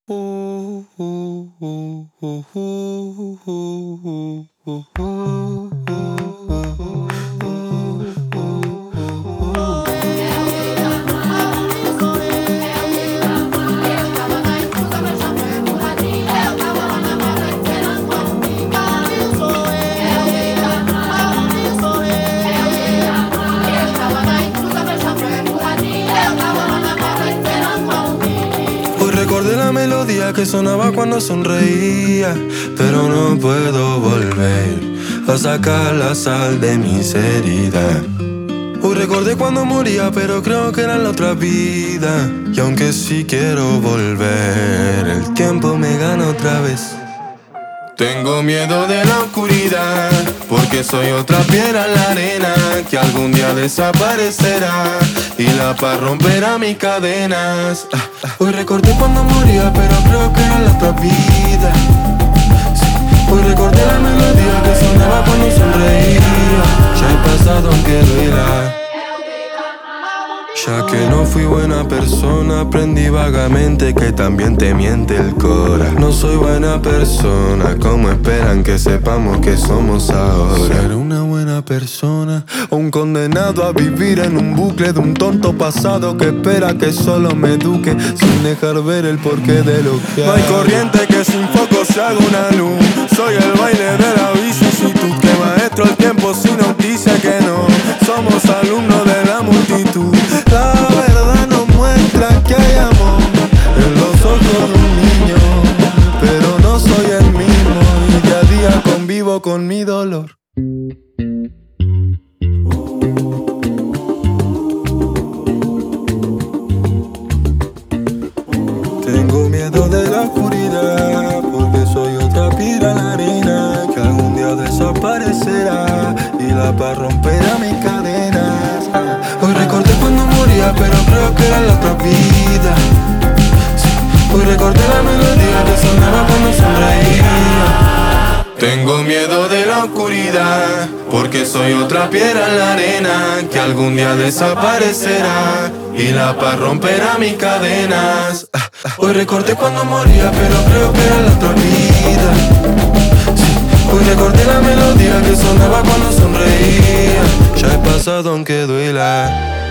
Recordé la melodía que sonaba cuando sonreía, pero no puedo volver a sacar la sal de mis heridas. Hoy recordé cuando moría, pero creo que era la otra vida. Y aunque sí quiero volver, el tiempo me gana otra vez. Tengo miedo de la oscuridad, porque soy otra piedra en la arena que algún día desaparecerá y la paz romperá mis cadenas. Hoy recordé cuando moría, pero creo que era la otra vida. Sí. Hoy recordé la melodía que sonaba cuando sonreía. Ya el pasado aunque duela. Ya que no fui buena persona, aprendí vagamente que también te miente el cora. No soy buena persona, ¿cómo esperan que sepamos que somos ahora? ¿Ser una buena persona o un condenado a vivir en un bucle de un tonto pasado que espera que solo me eduque sin dejar ver el porqué de lo que hago? No hay corriente que sin foco se haga una luz. Soy el baile de la vicisitud, que maestro el tiempo si nos dice que no. Somos alumnos de la multitud. La verdad nos muestra que hay amor en los ojos de un niño, pero no soy el mismo y día a día convivo con mi dolor. Tengo miedo de la oscuridad, porque soy otra piedra en la arena que algún día desaparecerá y la paz romperá mis cadenas. Hoy recordé cuando moría, pero creo que era la otra vida. Sí. Hoy recordé la melodía que sonaba cuando sonreía. Tengo miedo de la oscuridad, porque soy otra piedra en la arena que algún día desaparecerá y la paz romperá mis cadenas. Hoy recordé cuando moría, pero creo que era la otra vida. Sí. Hoy recordé la melodía que sonaba cuando sonreía. Ya he pasado aunque duela.